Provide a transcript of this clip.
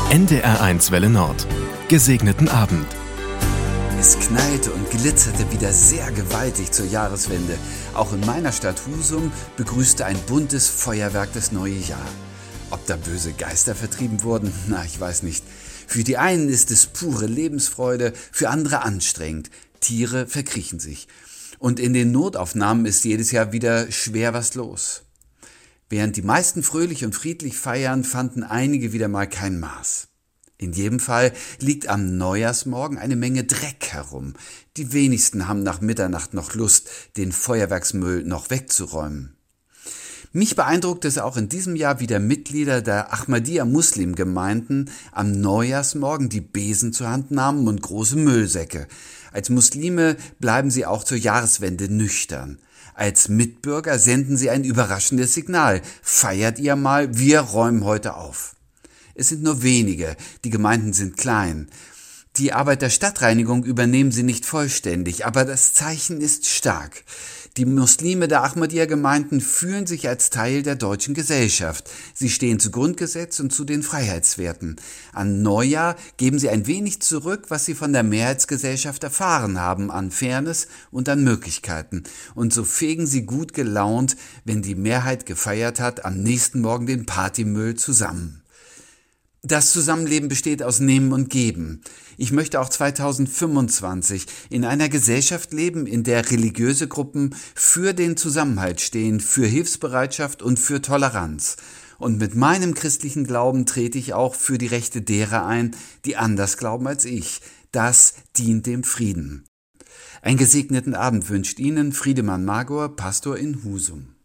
NDR1 Welle Nord. Gesegneten Abend. Es knallte und glitzerte wieder sehr gewaltig zur Jahreswende. Auch in meiner Stadt Husum begrüßte ein buntes Feuerwerk das neue Jahr. Ob da böse Geister vertrieben wurden? Na, ich weiß nicht. Für die einen ist es pure Lebensfreude, für andere anstrengend. Tiere verkriechen sich. Und in den Notaufnahmen ist jedes Jahr wieder schwer was los. Während die meisten fröhlich und friedlich feiern, fanden einige wieder mal kein Maß. In jedem Fall liegt am Neujahrsmorgen eine Menge Dreck herum. Die wenigsten haben nach Mitternacht noch Lust, den Feuerwerksmüll noch wegzuräumen. Mich beeindruckt es auch in diesem Jahr, wie der Mitglieder der Ahmadiyya-Muslimgemeinden am Neujahrsmorgen die Besen zur Hand nahmen und große Müllsäcke. Als Muslime bleiben sie auch zur Jahreswende nüchtern. Als Mitbürger senden sie ein überraschendes Signal. Feiert ihr mal, wir räumen heute auf. Es sind nur wenige, die Gemeinden sind klein. Die Arbeit der Stadtreinigung übernehmen sie nicht vollständig, aber das Zeichen ist stark. Die Muslime der Ahmadiyya-Gemeinden fühlen sich als Teil der deutschen Gesellschaft. Sie stehen zu Grundgesetz und zu den Freiheitswerten. An Neujahr geben sie ein wenig zurück, was sie von der Mehrheitsgesellschaft erfahren haben, an Fairness und an Möglichkeiten. Und so fegen sie gut gelaunt, wenn die Mehrheit gefeiert hat, am nächsten Morgen den Partymüll zusammen. Das Zusammenleben besteht aus Nehmen und Geben. Ich möchte auch 2025 in einer Gesellschaft leben, in der religiöse Gruppen für den Zusammenhalt stehen, für Hilfsbereitschaft und für Toleranz. Und mit meinem christlichen Glauben trete ich auch für die Rechte derer ein, die anders glauben als ich. Das dient dem Frieden. Einen gesegneten Abend wünscht Ihnen Friedemann Magor, Pastor in Husum.